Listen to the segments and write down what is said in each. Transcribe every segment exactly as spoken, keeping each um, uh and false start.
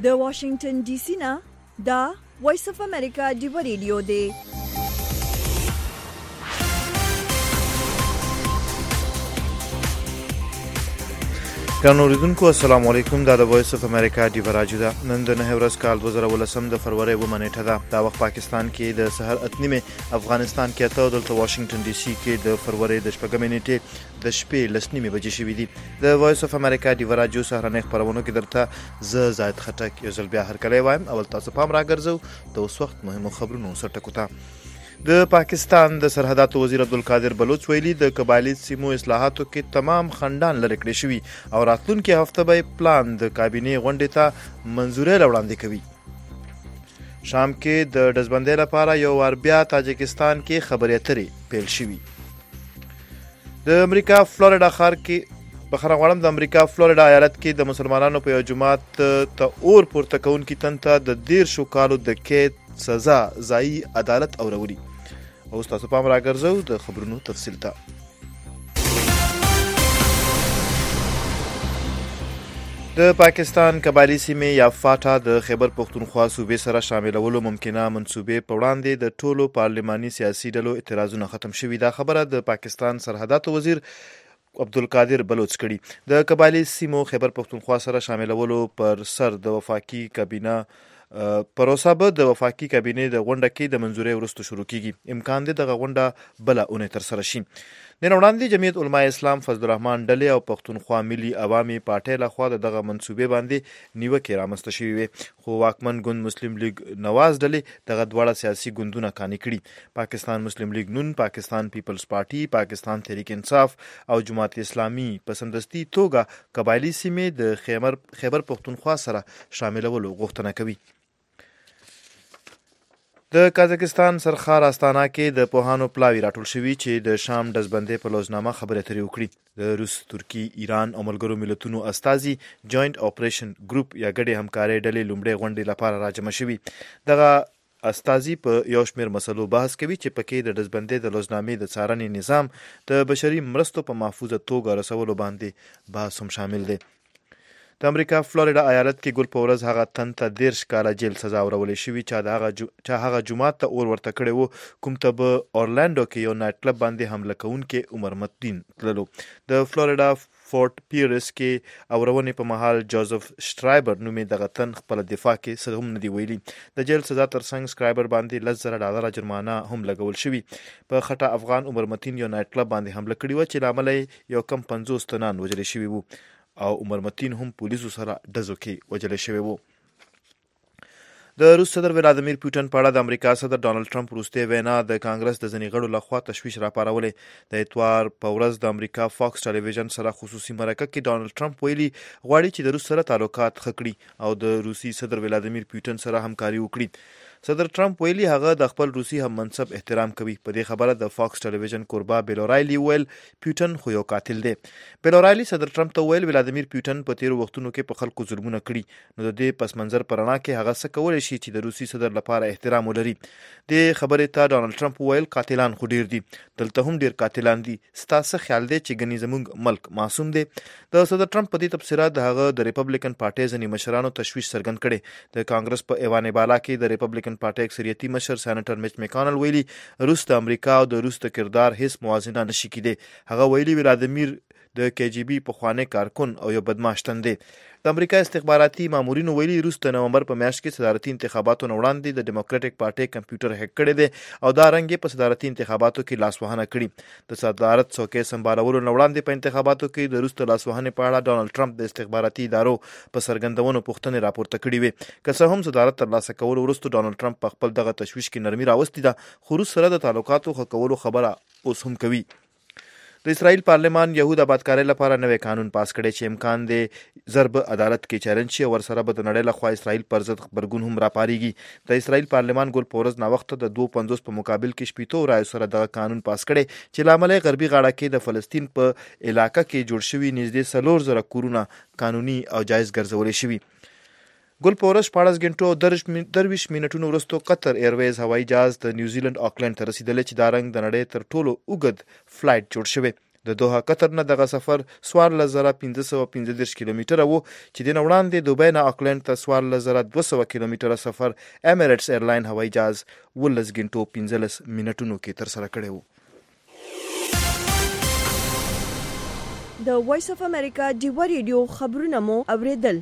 د واشنگټن ډي سي نه دا وایس اف امریکا ډیو ریډیو دی. ګرانو اوریدونکو السلام علیکم. دا د وایس اف امریکا ډیو راډیو ده. نن د نهه ورځ کال دوه زره ولسم د فروری اوومه نیټه ده. دا وخت پاکستان کې د سحر اته نیمې، افغانستان کې اته، دلته واشنگټن ډي سي کې د فروری د شپږمې نیټې د شپې لس نیمې بجې شوي دي. د وایس اف امریکا ډیو راډیو سهارنۍ خپرونو کې درته زه زاید خټک یو ځل بیا هرکلی وایم. اول تاسو پام راګرځو د اوس وخت مهمو خبرونو سر ټکو ته. د پاکستان د سرحداتو وزیر عبدالقادر بلوچ ویلي د قبایلي سیمو اصلاحاتو کې تمام خنډان لرې کړي شوي او راتلونکي هفته به پلان د کابینې غونډې ته منظوري وړاندې کوي. شام کې د ډزبندۍ لپاره یو وار بیا تاجکستان کې خبرې اترې پیل شوي. د امریکا فلوریډا ښار کې بخښنه غواړم د امریکا فلوریډا ایالت کې د مسلمانانو په یو جماعت ته اور پورته کوونکي تن ته د دیرشو کالو د قید سزا ځایي عدالت اورولي. اوس تاسو پام راګرځو د خبرونو تفصیل ته. د پاکستان قبایلي سیمې یا فاټا د خیبر پښتونخوا صوبې سره شاملولو ممکنه منصوبې په وړاندې د ټولو پارلماني سیاسي ډلو اعتراضونه ختم شوي. دا خبره د پاکستان سرحداتو وزیر عبدالقادر بلوچ کړي. د قبایلي سیمو خیبر پښتونخوا سره شاملولو پر سر د وفاقي کابینه پروسه به د وفاقي کابینې د غونډه کې د منظورۍ وروسته شروع کیږي. امکان دی دغه غونډه بله اونۍ ترسره شي. نن وړاندې جمعیت علماء اسلام فضل الرحمن ډلې او پښتونخوا ملي عوامي پارټۍ لخوا د دغه منصوبې باندې نیوکې رامنځته شوې وې، خو واکمن ګوند مسلم لیگ نواز ډلې دغه دواړه سیاسي ګوندونه قانع کړي. پاکستان مسلم لیگ نون، پاکستان پیپلز پارټي، پاکستان تحریک انصاف او جماعت اسلامي په سمدستي توګه قبایلي سیمې د خیبر خیبر پښتونخوا سره شاملولو غوښتنه کوي. د قازقستان سرخار استانا کې د پوهانو پلاوی راټول شوي چې د شام ډزبندۍ په لوزنامه خبرې اترې وکړي. د روس، ترکي، ایران او ملګرو ملتونو استازي جوینټ اپریشن ګروپ یا ګډې همکارۍ ډلې لومړۍ غونډې لپاره راجمع شوي. دغه استازي په یو شمېر مسلو بحث کوي چې پکې د ډزبندۍ د لوزنامې د څارنې نظام د بشري مرستو په محفوظه توګه رسولو باندې بحث هم شامل دی. د امریکا فلوریډا ایالت کې ګل په ورځ هغه تن ته دیرش کاله جیل سزا ورولې شوي چې هغه جومات ته اور ورته کړی و کوم ته به اورلانډو کې یو نایټ کلب باندې حمله کوونکي عمر متین تللو. د فلوریډا فورټ پیرس کې اورونې په مهال جوزف شټرایبر نومې دغه تن خپل دفاع کې څه هم نه دی ویلي. د جیل سزا ترڅنګ شټرایبر باندې لس زره ډالره جرمانه هم لګول شوي. په خټه افغان عمر متین یو نایټ کلب باندې حمله کړې وه چې له امله یو کم پنځوس تنان وژل شوي وو او عمر متین هم پولیسو سره ډزو کې وژل شوی وو. د روس صدر ولادیمیر پوتین په اړه د امریکا صدر ډانلډ ټرمپ وروستۍ وینا د کانګرس د ځینې غړو لخوا تشویش راپارولې. د اتوار په ورځ د امریکا فاکس ټلویزیون سره خصوصي مرکه کې ډانلډ ټرمپ ویلي غواړي چې د روس سره تعلقات ښه کړي او د روسي صدر ولادیمیر پوتین سره همکاري وکړي. صدر ټرمپ ویلي هغه د خپل روسي هم منصب احترام کوي. په دې خبره د فاکس ټلویزیون کوربا بیل اورایلی ویل پوتین خو یو قاتل دی. بیل اورایلی صدر ټرمپ ته ویل ولادیمیر پوتین په تیرو وختونو کې په خلکو ظلمونه کړي، نو د دې پس منظر په رڼا کې هغه څه کولی شي چې د روسي صدر لپاره احترام ولري. د خبرې ته ډانلډ ټرمپ ویل قاتلان خو ډیر دي، دلته هم ډیر قاتلان دي، ستا څه خیال دی چې ګنې زموږ ملک معصوم دی؟ د صدر ټرمپ په دې تبصره د هغه د ریپبلیکن پارټۍ ځینې مشرانو تشویش څرګند کړی. د کانګرس په ایوان بالا کې د ریپبلیکن پارټۍ اکثریتي مشر سېنیټر میچ میکانل ویلي روس د امریکا او د روس د کردار هیڅ موازنه نشي کېدی. هغه ویلي ولادیمیر د کې جی بي پخوانی کارکون او یو بدمعاش تن دی. د امریکا استخباراتي مامورینو ویلي روس د نومبر په میاشت کې صدارتي انتخاباتو نه وړاندې د ډیموکراټیک پارټۍ کمپیوټر هیک کړی دی او دا رنګ یې په صدارتي انتخاباتو کې لاسوهنه کړي. د صدارت څوکۍ سمبالولو نه وړاندې په انتخاباتو کې د روس د لاسوهنې په اړه ډانلډ ټرمپ د استخباراتي ادارو په څرګندونو پوښتنې راپورته کړي وې. که څه هم صدارت ترلاسه کولو وروسته ډانلډ ټرمپ په خپل دغه تشویش کې نرمي راوستې ده، خو روس سره د تعلقاتو ښه کولو خبره اوس هم کوي. د اسرائیل پارلمان یهود آبادکارۍ لپاره نوی قانون پاس کړی چې امکان دی ضرب عدالت کې چیلنج شي او ورسره به د نړۍ لخوا اسرائیل پر ضد غبرګون هم راپارېږي. د اسرائیل پارلمان ګل په ورځ ناوخته د دوه پنځوس په مقابل کې شپېتو رایو سره دغه قانون پاس کړی چې له امله غربي غاړه کې د فلسطین په علاقه کې جوړ شوي نږدې څلور زره کورونه قانوني او جایز ګرځولی شوي. ګل په ورځ شپاړس غنټو درویشت منټونو وروسته قطر ایرویز هوایي جهاز د نیوزیلند آکلند ته رسیدلی چې دا رنګ د نړۍ تر ټولو اوږد فلایټ جوړ شوی. د دوحه قطر نه دغه سفر څوارلس زره پنځه سوه پنځه دېرش کیلومتره و چې د نه وړاندې دوبۍ نه آکلند ته څوارلس زره دوه سوه کیلومتره سفر امیریټس ایرلاین هوایي جهاز اوولس ګنټو پنځلس منټونو کې ترسره کړی و. د وایس اف امریکا ډیوه ریډیو خبرونه مو اوریدل.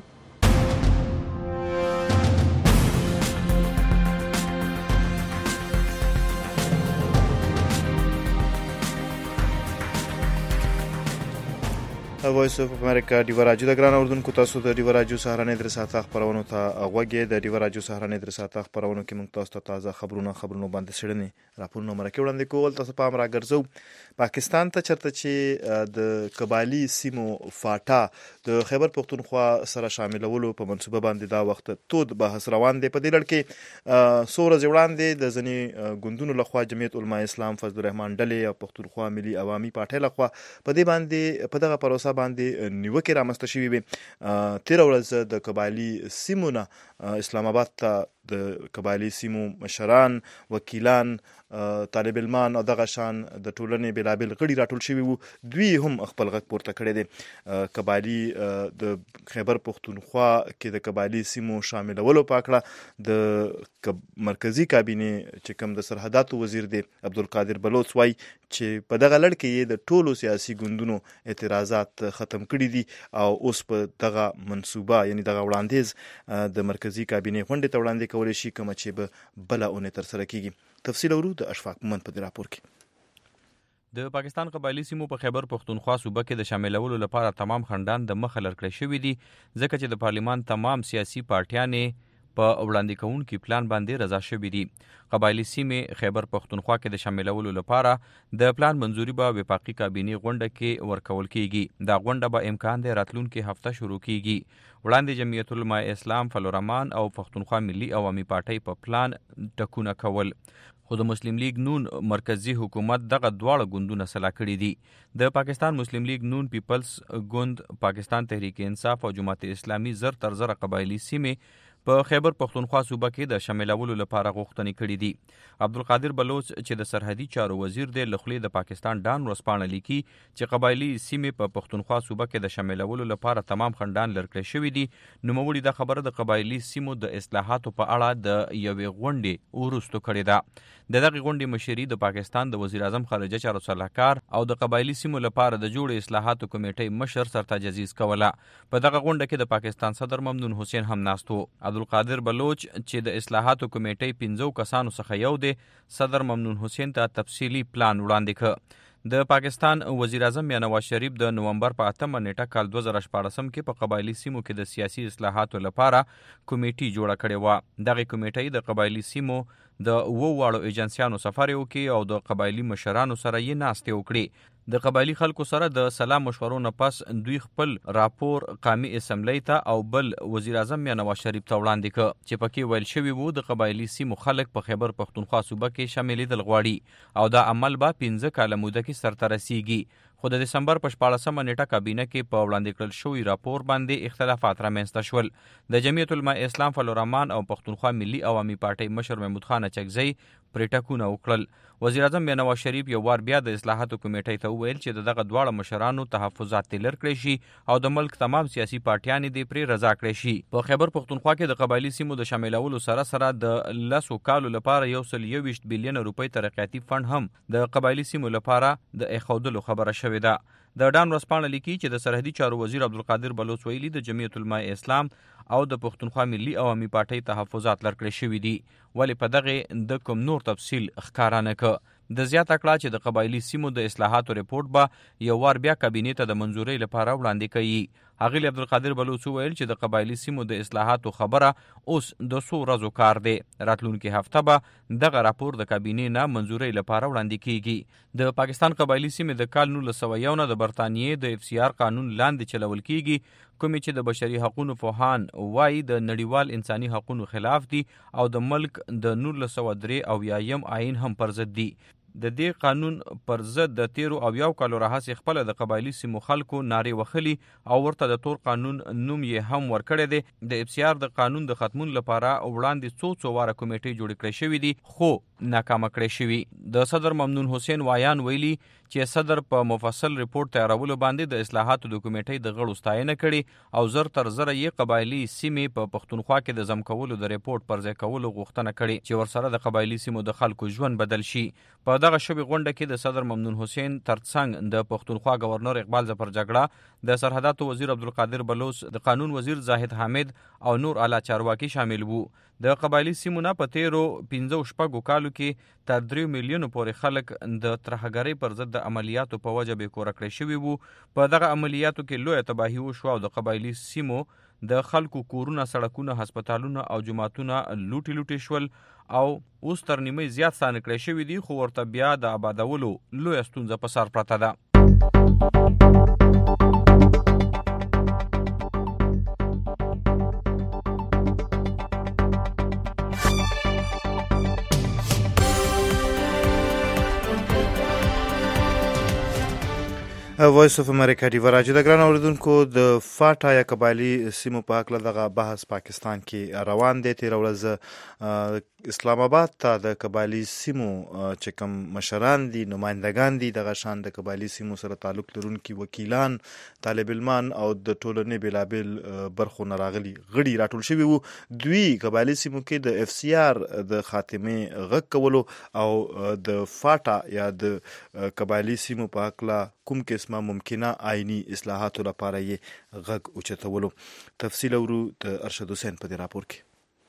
وایس اف امریکا ډیوه راډیو د ګران اردوونکو تاسو د ډیوه راډیو سهارنۍ درې ساعته خپرونو ته غوږ د ډیوه راډیو سهارنۍ درې ساعته خپرونو کې موږ تاسو ته تازه خبرونه خبرونه باندې څېړنې راپورونه مرکه وړاندې کول. تاسو پام راګرځو پاکستان ته چرته چې د قبایلي سیمو فاټا د خیبر پختونخوا سره شاملولو په منصوبه باندې دا وخت تود بحث روان دی. په دې لړ کې څو ورځې وړاندې د ځینې ګوندونو لخوا جمعیت علماء اسلام فضل الرحمن ډلې او پختونخوا ملي عوامي پارټۍ لخوا په دې باندې په دغه پروسه باندې نیوکې رامنځته شوې وې. تېره ورځ د قبایلي سیمو نه اسلام آباد ته د قبایلي سیمو مشران، وکیلان، طالب علمان او دغه شان د ټولنې بېلابېل غړي راټول شوي وو. دوی هم خپل غږ پورته کړی دی. قبایلي د خیبر پختونخوا کې د قبایلي سیمو شاملولو په اړه د مرکزي کابینې چې کوم د سرحداتو وزیر دی عبدالقادر بلوچ وایي چې په دغه لړ کې یې د ټولو سیاسي ګوندونو اعتراضات ختم کړي دي او اوس په دغه منصوبه یعنی دغه وړاندیز د مرکزي کابینې غونډې ته وړاندې کولی شي کومه چې به بله اونۍ ترسره کیږي. تفصیل اورو د اشفاق مومند په دې راپور کې. د پاکستان قبایلي سیمو په خیبر پختونخوا صوبه کې د شاملولو لپاره تمام خندان د مخه لړ کړی شوي دي، ځکه چې د پارلیمان تمام سیاسي پارټیانې په وړاندې کوونکي پلان باندې رضا شوي دي. قبایلي سیمې خیبر پختونخوا کې د شاملولو لپاره د پلان منظوري به وفاقي کابینې غونډه کې ورکول کیږي. دا غونډه به امکان دی راتلونکي هفته شروع کیږي. وړاندې جمعیت علماء اسلام فضل الرحمن او پختونخوا ملي عوامي پارټۍ په پلان ټکونه کول، خو د مسلم لیگ نون مرکزی حکومت دغه دواړه ګوندونه سلا کړي دي. د پاکستان مسلم لیگ نون پیپلز ګوند، پاکستان تحریک انصاف او جماعت اسلامي زر تر زره قبایلي سیمې په خیبر پختونخوا صوبه کې د شاملولو لپاره غوښتنې کړي دي. عبدالقادر بلوچ چې د سرحدي چارو وزیر دی له خولې د پاکستان ډان ورځپاڼه لیکي چې قبایلي سیمې په پختونخوا صوبه کې د شاملولو لپاره تمام خندان لړ کړی شوي دي. نوموړي دا خبره د قبایلي سیمو د اصلاحاتو په اړه د یوې غونډې وروستو کړې ده. د دغې غونډې مشري د پاکستان د وزیر اعظم خارجه چارو سلاکار او د قبایلي سیمو لپاره د جوړې اصلاحاتو کمیټې مشر سرتاج عزیز کوله. په دغه غونډه کې د پاکستان صدر ممنون حسین هم ناست و. عبدالقادر بلوچ چې د اصلاحاتو کمیټې پنځو کسانو څخه یو دی، صدر ممنون حسین ته تفصیلي پلان وړاندې کړ. د پاکستان وزیر اعظم یا نواز شریف د نومبر په اتمه نیټه کال دوه زره شپاړسم کې په قبایلي سیمو کې د سیاسي اصلاحاتو لپاره کمیټې جوړه کړې وه. دغه کمیټې د قبایلي سیمو د اوو واړو ایجنسیانو سفر وکړي او د قبایلي مشرانو سره یې ناستې وکړي. د قبایلي خلکو سره د سلا مشورو نه پس دوی خپل راپور قومي اسمبلی ته او بل وزیر اعظم یا نواز شریف ته وړاندې کړ چې پکې ویل شوي وو د قبایلي سیمو خلک په خیبر پختونخوا صوبه کې شاملېدل غواړي او دا عمل به پنځه کاله موده کې سرته رسیږي. خو د دسمبر په شپاړسمه نیټه کابینه کې په وړاندې کړل شوي راپور باندې اختلافات رامنځته شول. د جمعیت علماء اسلام فضل الرحمن او پختونخوا ملي عوامي پارټۍ مشر محمود خان اچکزی پرې ټکونه وکړل. وزیر اعظم یا نواز شریف یو وار بیا د اصلاحاتو کمیټې ته وویل چې د دغه دواړه مشرانو تحفظات ترې لرې کړی شي او د ملک تمام سیاسي پارټیانې دې پرې رضا کړی شي. په خیبر پختونخوا کې د قبایلي سیمو د شاملولو سره سره د لسو کالو لپاره یو سل یوویشت بیلیونه روپۍ ترقیاتي فنډ هم د قبایلي سیمو لپاره د ایښودلو خبره شوې ده. د ډان ورځپاڼه لیکي چې د سرحدي چارو وزیر عبدالقادر بلوچ ویلي د جمعیت علماء اسلام او د پختونخوا ملي عوامي پارټۍ تحفظات لرکړی شوي دي، ولې په دغې د کوم نور تفصیل ښکاره نه کړ. د زیاته کړه چې د قبایلي سیمو د اصلاحاتو رپورټ به یو وار بیا کابینې ته د منظورۍ لپاره وړاندې کوي. ښاغلي عبدالقادر بلوچ وویل چې د قبایلي سیمو د اصلاحاتو خبره اوس د څو ورځو کار دی. راتلونکي هفته به دغه راپور د کابینې نه منظورۍ لپاره وړاندې کیږي. د پاکستان قبایلي سیمې د کال نولس سوه یو نه د برطانیې د اف سی آر قانون لاندې چلول کیږي، کومې چې د بشري حقوقو پوهان وایي د نړیوال انساني حقوقو خلاف دي او د ملک د نولس سوه درې اویایم آئین هم پر ضد دي. د دې قانون پر ضد د تیرو اویاو کالو راهیسې خپله د قبایلي سیمو خلکو نارې وهلي او ورته د تور قانون نوم یې هم ورکړی دی. د اف سی آر د قانون د ختمون لپاره وړاندې څو څو واره کمیټې جوړې کړې شوې دي، خو ناکامه کړې شوي. د صدر ممنون حسین وایان ویلي چې صدر په مفصل ریپورت تیارولو باندې د اصلاحاتو د کمیټې د غړو ستاینه کړې او زر تر زره یې قبایلي سیمې په پښتونخوا کې د ضم کولو د ریپورت پر ځای کولو غوښتنه کړې چې ورسره د قبایلي سیمو د خلکو ژوند بدل شي. په دغه شوې غونډه کې د صدر ممنون حسین ترڅنګ د پښتونخوا گورنر اقبال ظفر جګړه، د سرحداتو وزیر عبدالقادر بلوچ، د قانون وزیر زاهد حامد او نور اعلی چارواکي شامل وو. د قبایلي سیمو نه په تیرو پنځه شپږو کالو کې تر درې میلیونو پورې خلک د ترهګرۍ پر ضد د عملیاتو په وجه بې کوره کړی شوي وو. په دغه عملیاتو کې لویه تباهي وشوه او د قبایلي سیمو د خلکو کورونه، سړکونه، هسپتالونه او جوماتونه لوټي لوټي شول او اوس تر نیمه زیات سانه کړی شوي دي، خو ورته بیا د آبادولو لویه ستونزه په سر پرته ده. وایس اف امریکا دی وراجه د ګران اوریدونکو د فاټا یا قبایلی سیمو په حق دغه بحث پاکستان کې روان دی. تیر ورځ اسلام آباد ته د قبایلی سیمو چې کوم مشران دي، نمائندگان دي، دغه شان د قبایلی سیمو سره تعلق لرونکي وکیلان، طالب علمان او د ټولنې بلابل برخو نه راغلي غړي راټول شوي وو. دوی قبایلی سیمو کې د اف سی آر د خاتمه غږ کولو او د فاټا یا د قبایلی سیمو په حق کوم قسمه ممکنه آئینی اصلاحاتو لپاره یې غږ اوچتولو. تفصیل اورو د ارشد حسین په دې راپور کې.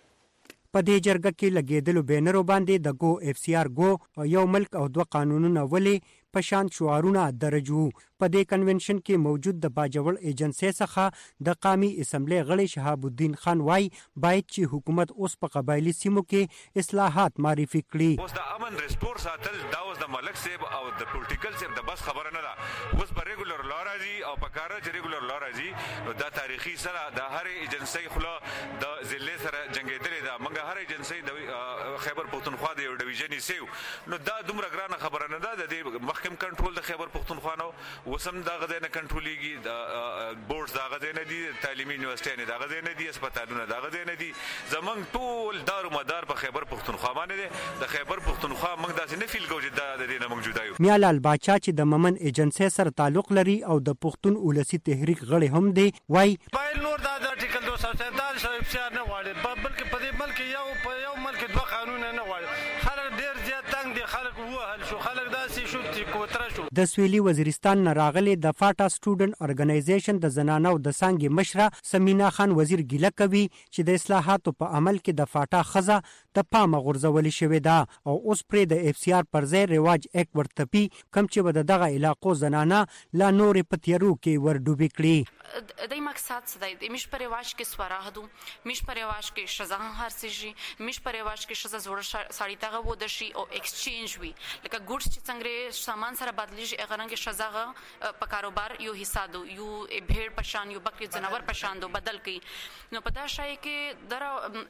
په دې جرګه کې لګېدلو بینرو باندې د ګو اف سی آر ګو یو ملک او دوه قانونونه ولې په شان شعارونه درج وو. په دې کنونشن کې موجود د باجوړ ایجنسی څخه د قومي اسمبلی غړي شهاب الدین خان وای باید چې حکومت اوس په قبایلی سیمو کې اصلاحات معرفي کړي. اوس د امن ریسټور ساتل دا اوس د ملک صاحب او د پولیټیکل صاحب د بس خبره نه ده. اوس په ریګولر لا راځي او په کار چې ریګولر لا راځي دا تاریخي سره د هر ایجنسی خلا د ضلع سره جنگیدلې ده. موږ هر ایجنسی د خیبر پښتونخوا د یو ډیویژن سیو نو دا دومره ګرانه خبره نه ده. د محکم کنټرول د خیبر پښتونخوا نو وسم دا غځای نه کنټرولېږي، د بورډز دا غځای نه دي، تعلیمي یونیورسيټي نه دا غځای نه دي، هسپتالونه دا غځای نه دي. زمونږ ټول دار مدار په خیبر پښتونخوا باندې دی. د خیبر پښتونخوا موږ داسې نه فیل کوو چې دا د دې نه موږ جدا یو. میالال باچا چې د ممن ایجنسی سره تعلق لري او د پښتون ولسی تحریک غړي هم دی وای بایل نور دا د ارټیکل دو سو سینتالیس او اف سی آر نه غواړي، بلکې په دې ملک یو په یو ملک دوه قانون نه غواړي. خلک ډیر زیات تنگ دي، خلک وهل شو، خلک داسې شو چې کوتره شو. د سویلي وزیرستان نه راغلي د فاټا سټوډنټ ارګنایزیشن د زنانو د څانګې مشره سمینا خان وزیر ګیله کوي چې د اصلاحاتو په عمل کې د فاټا خزه د پامه غورځولې شوې ده او اوس پرې د اف سی آر پر ځای رواج اک ورتپي کم چې به دغه علاقو زنانه لا نورې په تیارو کې ورډوبې کړي. د مقصد څه دی؟ مش پر رواج کې سوراهدو، مش پر رواج کې شزا هر سيجي، مش پر رواج کې شزا زوړ ساړی تاغه و د شي او ایکسچینج وی لکه ګوډس چې څنګه سامان سره بدلیږي هغه رنګ شزا په کاروبار یو حصہ دو یو بھیڑ پشان یو بکری جناور پشان دو بدل کی نو پتا شای کې در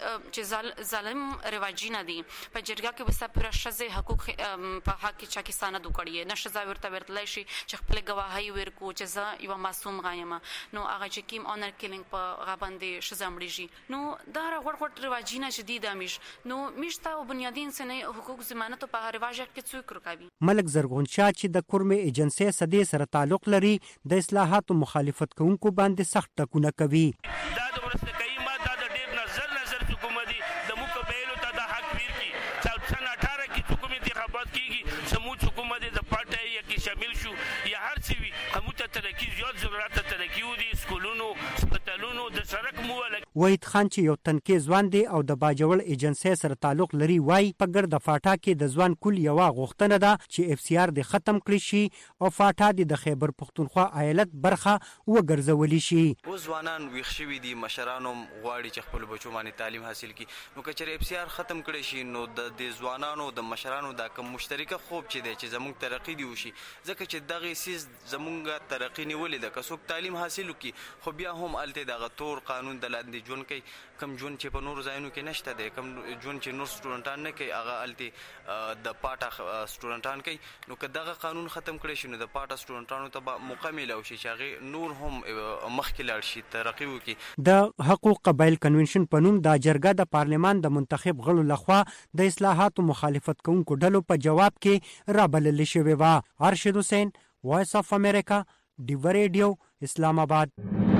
چې ظالم رواجی نه دي په جرګه کې وسه پر شزه حقوق په حق کې چا کې سانه دو کړی نه شزا ورته ورتلای شي چې خپل گواهی ورکو چې ز یو معصوم غایمه نو هغه چې کیم اونر کیلینګ په غبندې شزا مړیږي نو دا غړ غړ رواجی نه شدید امیش نو میشته او بنیادی انساني حقوق ضمانت په رواج کې څوک رکاوي. ملک زرغون شاه چې د کورمه ایجنسی سدې سره تعلق لري د اصلاحاتو مخالفت کوونکو باندې سخت ټکونه کوي. دا د ورستکای ماده د ډیر نظر نظر حکومت د مقابلو ته د حق ویر کی چې سن اٹھارہ کی حکومت انتخابات کیږي سموت حکومت د پارټي یا کې شامل شو یا هر څه وي همو ته ترقی زیات ضرورت ترقی ودي سکولونو هسپتالونو د سړک موله. وحید خان چې یو تنکي ځوان دی او د باجوړ ایجنسی سره تعلق لري وای په ګرد فاټا کې د ځوان کل یو غوښتنه ده چې اف سی آر د ختم کړي شي او فاټا د خیبر پښتونخوا ایالت برخه وګرځولي شي. او ځوانان ویښ شوي دي، مشرانو غواړي چې خپل بچو باندې تعلیم حاصل کړي نو کچره اف سی آر ختم کړي شي نو د دې ځوانانو د مشرانو د کوم مشترکه خوب چې دی چې زموږ ترقی دی وشي ځکه چې دغه سیس زموږ ترقی نیولې ده که څوک تعلیم حاصل وکړي خو بیا هم الته دغه تور قانون قانون د لاندې ژوند کوي، کم ژوند چې په نورو ځایونو کې نشته دی، کم ژوند چې نور سټوډنټان نه کوي هغه هلته د پاټه سټوډنټان کوي. نو که دغه قانون ختم کړی شي نو د پاټه سټوډنټانو ته به موقع میلاو شي چې هغې نور هم مخکې لاړ شي، ترقي وکړي. د حقوق قبایل کنونشن په نوم دا جرګه د پارلمان د منتخب غړو لخوا د اصلاحاتو مخالفت کوونکو ډلو په جواب کې رابلل شوې وه. ارشد حسین، وایس اف امریکا، ډیو ریډیو، اسلام آباد.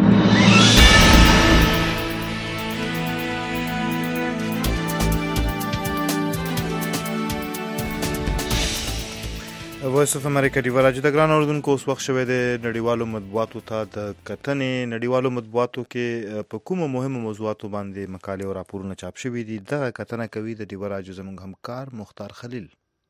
وایس اف امریکا ډیو راځي د ګران اوردونکو اوس وخت شوی د نړیوالو مطبوعاتو ته د کتنې. نړیوالو مطبوعاتو کې په کومو مهمو موضوعاتو باندې مقالې او راپورونه چاپ شوي دي دغه کتنه کوي د ډیو راځي زموږ همکار مختار خلیل.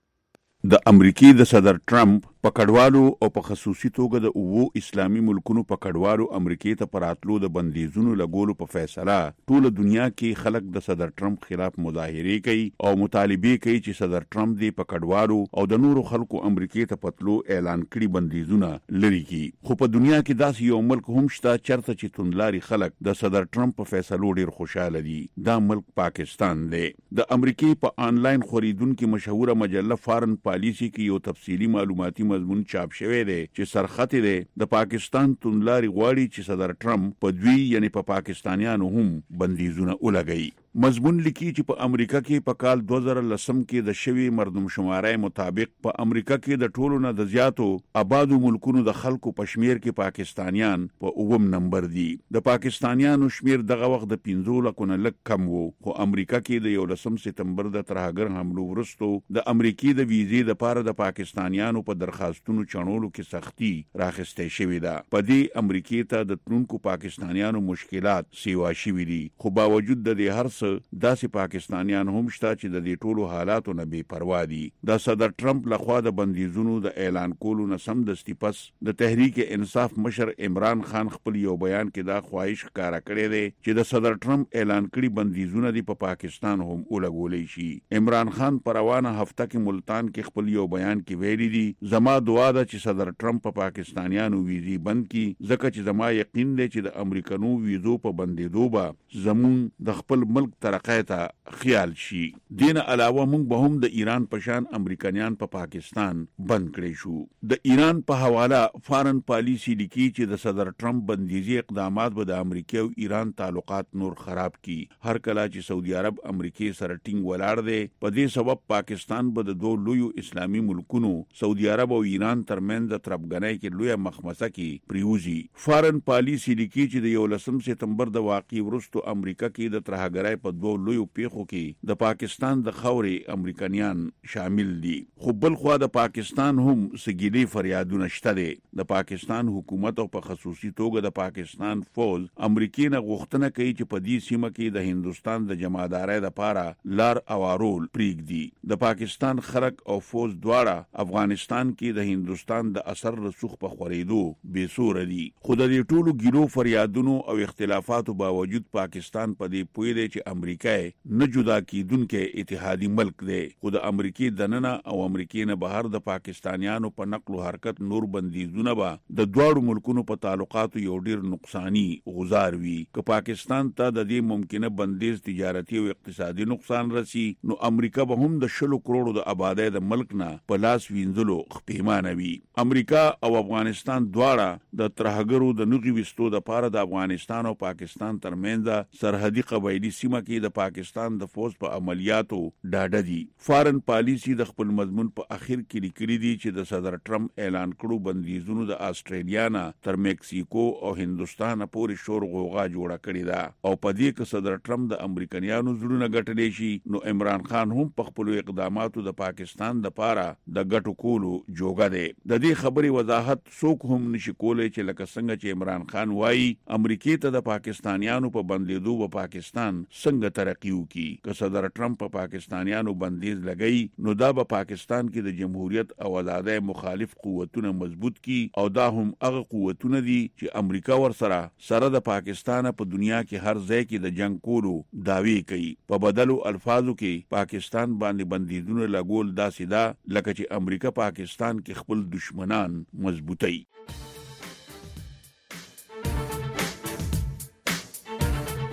د امریکای د صدر ټرمپ په کډوالو او په خصوصي توګه د اوو اسلامي ملکونو په کډوالو امریکای ته پراتلو د بندیزونو لګولو په فیصله ټول دنیا کې خلک د صدر ټرمپ خلاف مظاهره کوي او مطالبه کوي چې صدر ټرمپ دی په کډوالو او د نورو خلکو امریکای ته پتلو اعلان کړي بندیزونه لري کی. خو په دنیا کې داسې یو ملک هم شته چرته چې توندلاري خلک د صدر ټرمپ په فیصلو ډیر خوشاله دي. دا ملک پاکستان دی. د امریکای په آنلاین خریدونکو مشهوره مجله فارن پالیسی کې یو تفصیلی معلوماتي مضمون چاپ شوی دی چې سرخط دی د پاکستان توندلاري غواړي چې صدر ټرمپ په دوی یعنی په پا پاکستانیانو هم بندیزونه ولګوي. مضمون لیکي چې په امریکا کې په کال دوه زره لسم کې د شوی مردم شمارای مطابق په امریکا کې د ټولو نه د زیاتو آبادو ملکونو د خلکو په شمیر کې پاکستانیان په اووم نمبر دي. د پاکستانیانو شمیر دغه وخت د پنځه لکو نه لږ کم وو. خو امریکا کې د یولسم سپتمبر د ترهګر حملو وروسته د امریکای د ویزې لپاره د پاکستانیانو په درخواستونو چڼولو کې سختي راخسته شوې ده. په دې امریکای ته د تلونکو پاکستانیانو مشکلات سیوا شوي دي. خو باوجود د دې هر څه داسې پاکستانیان هم شته چې د دې ټولو حالاتو نه بې پروا دي. د صدر ټرمپ لخوا د بندیزونو د اعلان کولو نه سمدستي پس د تحریک انصاف مشر عمران خان خپل یو بیان کې دا خواهش ښکاره کړی دی چې د صدر ټرمپ اعلان کړي بندیزونه دی په پا پاکستان هم ولګولی شي. عمران خان په روانه هفته کې ملتان کې خپل یو بیان کې ویلي دي زما دعا ده چې صدر ټرمپ په پا پاکستانیانو ویزې بند کړي ځکه چې زما یقین دی چې د امریکانو ویزو په بندېدو به زمون د خپل ملک ترقی ته خیال شي. دین علاوه موږ به هم د ایران په شان امریکایان په پا پاکستان بند کړی شو. د ایران په حواله فارن پالیسی لیکي چې د صدر ټرمپ بندیزي اقدامات به د امریکا او ایران تعلقات نور خراب کی. هر کله چې سعودي عرب امریکای سره ټینګ ولاړ دی په دې سبب پاکستان به د دوه لویو اسلامي ملکونو سعودي عرب او ایران ترمنځ د تربګنۍ کې لویه مخمسه کې پریوزي. فارن پالیسی لیکي چې د یولسم سپتمبر د واقعي وروسته امریکا کې د ترهګرۍ په دوه لویو پیښو کې د پاکستان د خاورې امریکایان شامل دي. خو بل خو د پاکستان هم سګيلي فریادونه شته دي. د پاکستان حکومت او په خصوصي توګه د پاکستان فوج امریکای نه غوښتنه کوي چې په دې سیمه کې د هندستان د جماعتدارۍ لپاره لار اوارول پریږدي. د پاکستان خلک او فوج دواړه افغانستان کې د هندستان د اثر رسوخ په خورېدو بې سوره دي. خو د دې ټولو ګیلو فریادونو او اختلافاتو باوجود پاکستان په دې پوهې دی چې امریکای نه جدا کیدونکې اتحادي ملک دی. خو د امریکای دننه او امریکای نه بهر د پاکستانیانو په نقل او حرکت نور بندیزونه به د دواړو ملکونو په تعلقاتو یو ډیر نقصانی غزار وي. که پاکستان ته د دې ممکنه بندیز تجارتي او اقتصادي نقصان رسی نو امریکا به هم د شلو کروڑو د آبادی د ملک نه په لاس وینځلو خپېمانه وي. امریکا او افغانستان دواړه د ترهګرو د نغې وستو د پاره د افغانستان او پاکستان ترمنځ سرحدي قبایلی سیمه کې د پاکستان د فوج په عملیاتو ډاډه دي. فارن پالیسی د خپل مضمون په اخر کې لیکلي دي چې د صدر ټرمپ اعلان کړو بندیزونو د استرالیا نه تر میکسیکو او هندستان پورې شور غوغا جوړه کړې ده او په دې کې صدر ټرمپ د امریکایانو زړونه ګټلې شي نو عمران خان هم په خپل اقداماتو د پاکستان د پاره د ګټو کولو جوګه دی. د دې خبرې وضاحت څوک هم نشي کولای چې لکه څنګه چې عمران خان وایي امریکای ته د پاکستانیانو په بندیدو و پاکستان څنګه ترقی وکړي. که صدر ټرمپ په پاکستانیانو بندیز لګئی نو دا به پاکستان کې د جمهوریت او آزادۍ مخالف قوتونه مضبوط کی او دا هم هغه قوتونه دي چې امریکا ور سره سره د پاکستان په دنیا کې هر ځای کې د جنگ کولو داوی کوي. په بدلو الفاظو کې پاکستان باندې بندیزونه لګول داسې ده لکه چې امریکا پاکستان کې خپل دشمنان مضبوطي.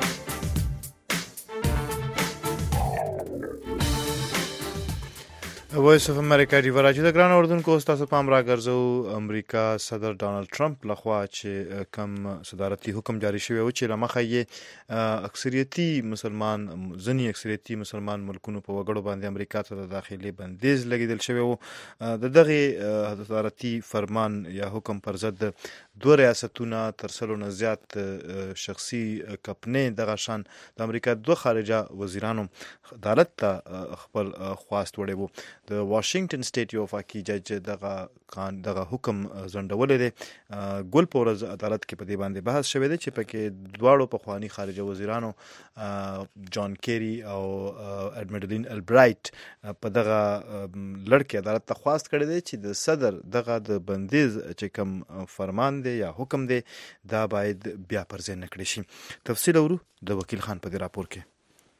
وایس اف امریکا دی ورچې د ګران اردوونکو تاسو پام راګرځو امریکا صدر ډانلډ ټرمپ لخوا چې کم صدارتي حکم جاری شوی او چې لمخه یې اکثریتي مسلمان ځنی اکثریتي مسلمان ملکونو په وګړو باندې امریکا ته د داخلي بندیز لګیدل شوی او د دغه صدارتي فرمان یا حکم پر ضد دوه ریاستونه تر سلو نه زیات شخصي کمپنۍ دغه شان د امریکا دوه خارجه وزیرانو عدالت ته خپل خواست وړي وو. د واشنگټن سټیټ یو وفاقي جج دغه قان دغه حکم ځنډولې دی. ګل په ورځ عدالت کې په دې باندې بحث شوی دی چې پکې دواړو پخواني خارجه وزیرانو جان کیری او اډمډلین البرایټ په دغه لړ کې عدالت ته خواست کړی دی چې د صدر دغه د بندیز چې کوم فرمان دی یا حکم دی دا باید بیا پر ځای نه کړی شي. تفصیل اورو د وکیل خان په دې راپور کې.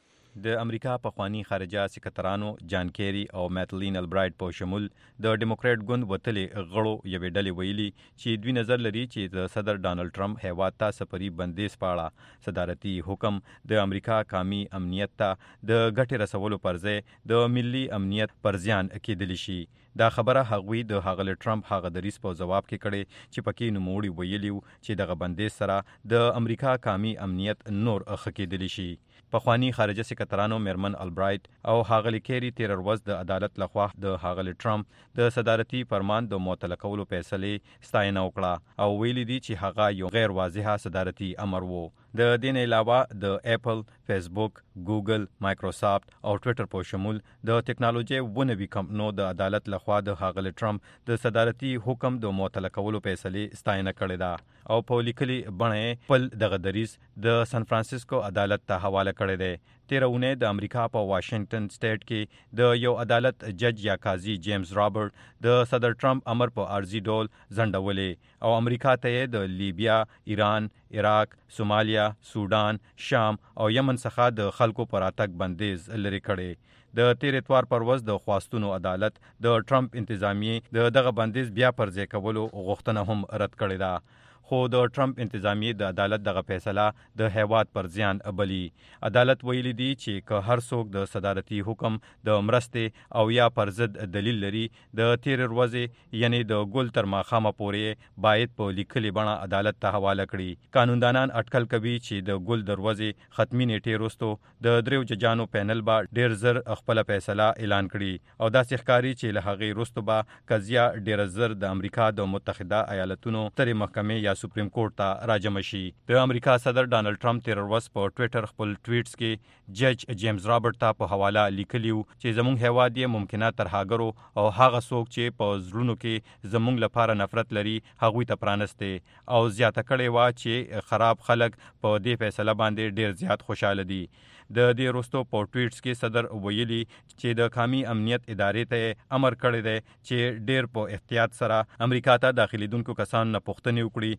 د امریکا پخوانی خارجه سکرترانو جان کیری او میتلین البرایټ په شمول د ډیموکریټ ګوند وتلې غړو یوې ډلې ویلي چې دوی نظر لري چې د صدر ډانلډ ټرمپ هیواد ته سفري بندیز پاړه صدارتي حکم د امریکا قومي امنیت ته د ګټې رسولو پر ځای د ملي امنیت پر زیان کېدلی شي. دا خبره هغوی د هغه ټرمپ هغه دریس په جواب کې کړي چې پکې نوموړي ویلي چې دغه بندیز سره د امریکا قومي امنیت نور ښه کېدلی شي. پخوانی خارجه سکرترانو میرمن البرایټ او هاغلی کیری تیر ورځ د عدالت لخوا د هاغلی ټرمپ د صدارتي فرمان د معطل کولو فیصلې ستاینه وکړه او ویلي دي چې هغه یو غیر واضحه صدارتي امر وو. د دې نه علاوه د اپل، فیسبوک، ګوګل، مایکروسافت او ټویټر په شمول د ټیکنالوژي ونوي کمپنو د عدالت لخوا د هاغلی ټرمپ د صدارتي حکم د معطل کولو فیصلې ستاینه کړې ده او په لیکلي بڼه خپل دغه دریس د سان فرانسیسکو عدالت ته حواله کړی دی. تیره اونۍ د امریکا په واشنگټن سټیټ کې د یو عدالت جج یا قاضي جیمز رابرټ د صدر ټرمپ امر په عرضي ډول ځنډولې او امریکا ته د لیبیا، ایران، عراق، سومالیا، سودان، شام او یمن څخه د خلکو پر راتګ بندیز لري کړي. د تیر اتوار پر ورځ د خواستونو عدالت د ټرمپ انتظامیې د دغه بندیز بیا پر ځای کولو غوښتنه هم رد کړې ده. خو د ټرمپ انتظامیې د عدالت دغه فیصله د هیواد پر زیان بلی. عدالت ویلي دی چې که هر څوک د صدارتي حکم د مرستې او یا پر ضد دلیل لري د تیر ورځې یعنی د ګل تر ماښامه پورې باید په لیکلي بڼه عدالت ته حواله کړي. قانوندانان اټکل کوي چې د ګل دروازې ختمي نیټې وروسته د دریو ججانو پینل به ډیر زر خپل فیصله اعلان کړي او داسې ښکاري چې له هغې وروسته به قضیه ډیر زر د امریکا د متحده ایالتونو سترې محکمې یا سپریم کورټ ته راجمع شي. د امریکا صدر ډانلډ ټرمپ تیر ورځ په ټویټر خپل ټویټس کې جج جیمز رابرټ ته په حواله لیکلیو چې زموږ هیواد یې ممکنه ترهاګرو او هغه څوک چې په زړونو کې زموږ لپاره نفرت لري هغوی ته پرانستی او زیاته کړې وه چې خراب خلک په دې فیصله باندې ډیر زیات خوشاله دي. د دې وروسته په ټویټس کې صدر ویلي چې د قومي امنیت ادارې ته امر کړی دی چې ډیر په احتیاط سره امریکا ته داخليدونکو کسان نه پوښتنې وکړي.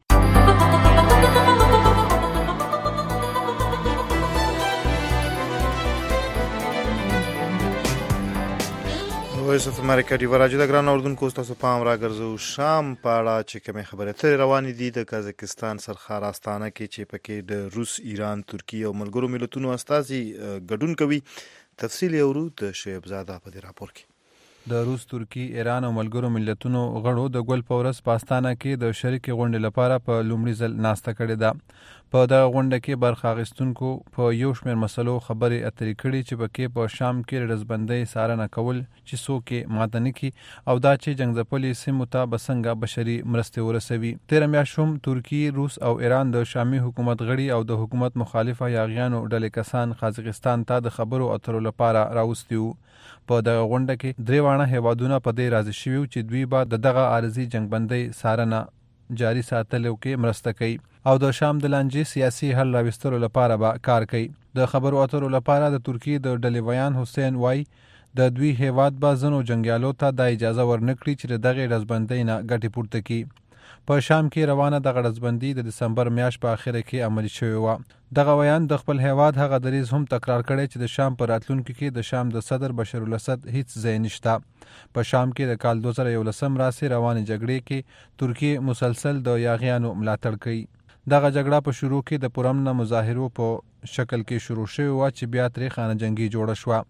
وایس اف امریکا دی ورځ د ګران اردوونکو تاسو پام راګرځو شام پاړه چې کومه خبره ته روانې دي د قزاقستان سرخار آستانه کې چې پکې د روس، ایران، ترکیه او ملګرو ملتونو استازي ګډون کوي. تفصیل اورو د شعیب زاده په دې راپور کې. د روس، ترکی، ایران او ملګرو ملتونو غړو د ګل په ورځ په استانه کې د شریکې غونډې لپاره په لومړي ځل ناسته کړې ده. په دغه غونډه کې برخه اخیستونکو په یو شمېر مسلو خبرې اترې کړي چې پکې په شام کې رزبندۍ څارنه کول چې څوک یې ماته نه کړي او دا چې جنګ ځپلې سیمو ته به څنګه بشري مرستې ورسوي. تېره میاشت هم ترکي، روس او ایران د شامي حکومت غړي او د حکومت مخالفه یاغیانو ډلې کسان قزاقستان ته د خبرو اترو لپاره راوستي وو. په دغه غونډه کې درې واړه هیوادونه په دې راضي شوي وو چې دوی به د دغه عارضي جنګبندۍ څارنه جاري ساتلو کې مرسته کوي او د شام د لانجې سیاسي حل راوستلو لپاره به کار کوي. د خبرو اترو لپاره د ترکیې د ډلې ویان حسین وای د دوی هیواد به ځینو جنګیالو ته د اجازه ورنکړي چې د دغې رزبندۍ نه ګټې پورته کړي. په شام کې روانه دغه رزبندي د دسمبر میاشت په اخره کې عملي شوې وه. دغه ویان د خپل هیواد هغه دریځ هم تکرار کړی چې د شام په راتلونکي کې د شام د صدر بشار الاسد هیڅ ځای نشته. په شام کې د کال دوه زره یولسم راسې روانې جګړې کې ترکیې مسلسل د یاغیانو ملاتړ کوي. دغه جګړه په شروع کې د پرامن مظاهرو په شکل کې شروع شوې وه چې بیا ترې خانه جنګي جوړه شوه.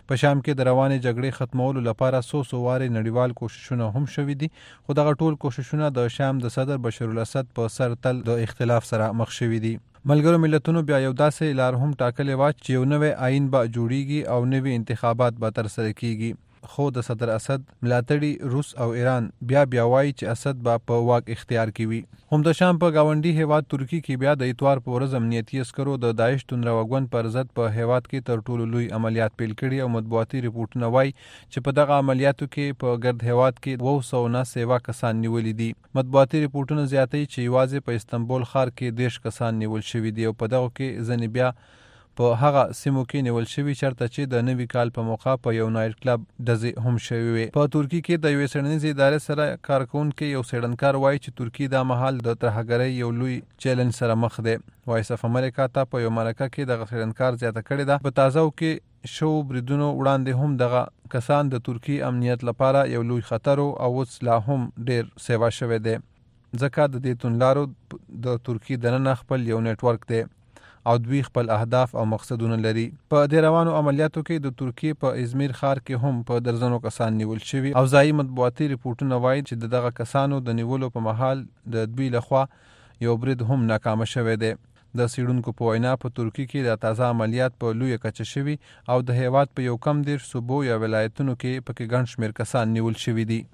په شام کې د روانې جګړې ختمولو لپاره څو څو وارې نړیوال کوششونه هم شوي دي، خو دغه ټول کوششونه د شام د صدر بشار الاسد په سر تل د اختلاف سره مخ شوي دي. ملګرو ملتونو بیا یو داسې لار هم ټاکلې وه چې یو نوی آئین به جوړیږي او نوي انتخابات به ترسره کیږي، خو د صدر اسد ملاتړي روس او ایران بیا بیا وایي چې اسد به په واک اختیار کې وي. هم د شام په گاونډي هیواد ترکی کې بیا د اتوار په ورځ امنیتي عسکرو د داعش توندروګون پر ضد په هیواد کې تر ټولو لوی عملیات پیل کړي او مطبوعاتي رپورټونه وایي چې په دغه عملیاتو کې په ګرد هیواد کې اوه سوه نه سیوا کسان نیولي دي. مطبوعاتي رپورټونه زیاتوي چې یوازې په استنبول ښار کې دېرش کسان نیول شوي دي او په دغو کې ځینې بیا په هغه سیمو کې نیول شوي چېرته چې د نوي کال په موقع په یو نایټ کلب ډزې هم شوي وي. په ترکي کې د یوې څېړنیزې ادارې سره کار کوونکی یو څېړنکار وایي چې ترکي دا مهال د ترهګرۍ یو لوی چیلنج سره مخ دی. وایس اف امریکا ته په یو مرکه کې دغه څېړنکار زیاته کړې ده په تازه کې شو بریدونو وړاندې هم دغه کسان د ترکي امنیت لپاره یو لوی خطر او اوس لا هم ډېر سیوا شوی دی، ځکه د دې توندلارو د ترکي دننه خپل یو نیټورک دی او دوی خپل اهداف او مقصدونه لري. په دې روانو عملیاتو کې د ترکیې په ازمیر ښار کې هم په درزنو کسان نیول شوي او ځایي مطبوعاتي رپورټونه وایي چې د دغه کسانو د نیولو په مهال د دوی لخوا یو برید هم ناکامه شوی دی. د څېړونکو په وینا په ترکیې کې د تازه عملیات په لویه کچه شوي او د هیواد په یو کم دېرش صوبو یا ولایتونو کې پکې ګڼ شمېر کسان نیول شوي دي.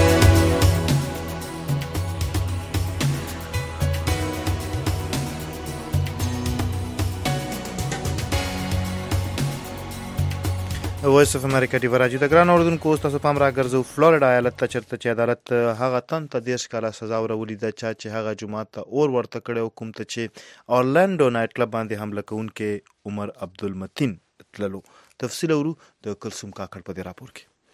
وایس اف امریکا ډیو راډیو د ګران اوردونکو تاسو پام را ګرځو فلوریډا ایالت ته چرته چې عدالت هغه تن ته دېرش کاله سزا ورولې ده چا چې هغه جماعت ته اور ورته کړی او کوم ته چې اورلانډو نایټ کلب باندې حمله کوونکي عمر عبدالمتین تللو. تفصیل اورو د کلثوم کاکړ په دې راپور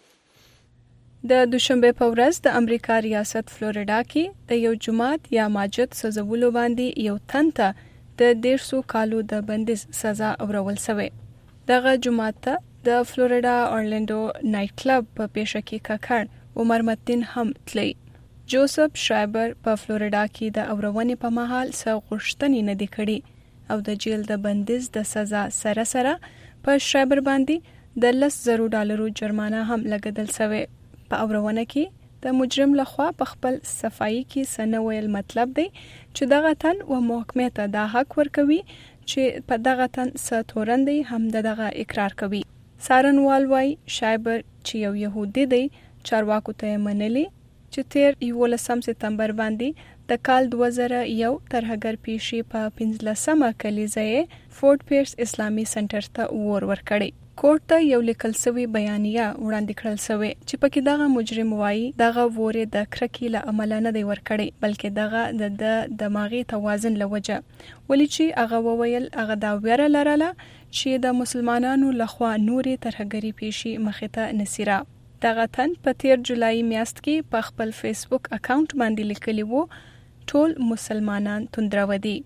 کې. د دوشنبه په ورځ د امریکا ریاست فلوریډا کې د یو جماعت یا ماجد سزولو باندې یو تن ته د دېرشو کالو د بندیز سزا ورول شوې. دغه جماعت ته د فلوریډا اورلانډو نایټ کلب په پیښه کې کاکړ عمر متین هم تلی. جوزف شرایبر په فلوریډا کې د اورونې په مهال څه غوښتنې نه دي کړي او د جیل د بندیز د سزا سره سره په شرایبر باندې د لس زرو ډالرو جرمانه هم لګیدل شوې. په اورونه کې د مجرم لخوا په خپل صفایي کې څه نه ویل مطلب دی چې دغه تن و محکمې ته دا حق ورکوي چې په دغه تن څه تورن دی هم دغه اقرار کوي. سارنوال وای شایبر چې یو يهودي دی چارواکو ته منلي چې تیر یولسم سپتمبر باندې د کال دوه زره یو ترهګر پیښې په پنځلسمه کلیزه فورټ پیرس اسلامي سنټر ته ور ورکړی. کورټ ته یو لیکل شوی بیانیه وړاندې کړل شوی چې پکې دغه مجرم وایي دغه وره د کرکې له عمل نه دی ورکړی بلکې دغه د دماغي توازن لوجه ولې چې هغه وویل هغه دا ویره لرله چې د مسلمانانو لخوا نوري ترهګری پیښې مخې ته نصیرا. دغه تن په تیر جولای میاشت کې په خپل فیسبوک اکاونټ باندې لیکلی وو ټول مسلمانان توندرو دي.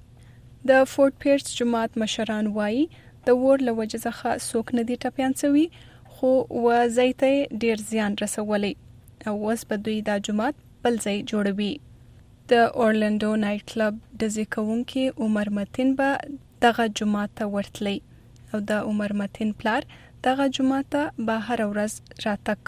د فورټ پیرس جماعت مشران وایي د ور له وجې څخه څوک نه دي ټپیان شوي خو وضعیت ته ډېر زیان رسولی او اوس به دوی دا جماعت بل ځای جوړوي. د اورلانډو نایټ کلب ډزې کوونکي عمر متین به دغه جماعت ته ورتلی او د عمر متین پلار دغه جماعت ته به هر ورځ راتګ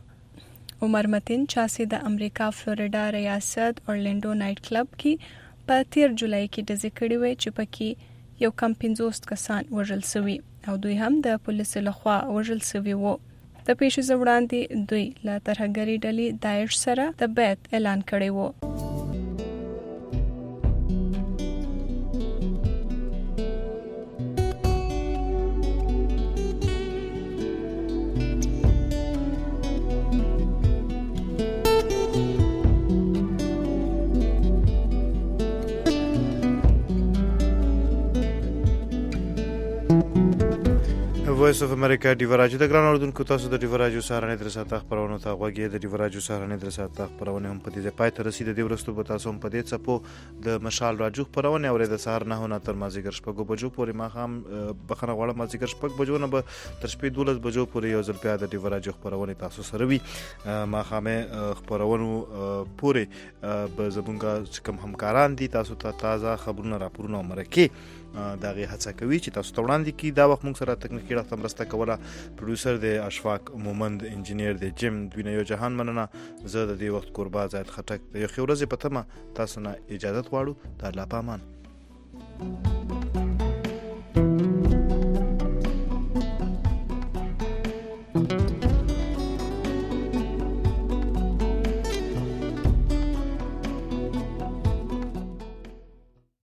کوه. عمر متین چاسې د امریکا فلوریډا ریاست اورلانډو نایټ کلب کې په تیر جولای کې ډزې کړې وې چې پکې یو کم پنځوس کسان وژل شوي او دوی هم د پولیسو لخوا وژل شوي وو. د پیښې وړاندې دوی له ترهګرۍ ډلې داعش سره د بیعت اعلان کړی وو. وایس اف امریکا ډیو راډیو د ګران اوردونکو تاسو د ډیو راډیو سهارنۍ درساته خبرونه ته غوږی د ډیو راډیو سهارنۍ درساته خبرونه هم په دې پای ته رسیدي. د ورستو په تاسو هم په دې څپو د مشال راډیو خبرونه اوري د سهار نه نه تر مازیګر شپږ بجو پورې ما هم بخنه غواړم مازیګر شپږ بجو نه به تر شپې دولس بجو پورې یو ځل بیا د ډیو راډیو خبرونه تاسو سره وي. ما خامه خبرونه پورې به زمونږ کوم همکاران دي تاسو ته تازه خبرونه راپورونه مرکه دغه هڅه کوي چې تاسو ته وړاندې کی دا وخت موږ سره تکنیکی ته مرسته کوله. پروډوسر دی اشفاق مومند، انجینیر دی جیم. دوی نه یو جهان مننه. زه د دې وخت کوربه زاید خټک د یو ښې ورځې په تمه تاسو نه اجازه غواړو. د الله په امان.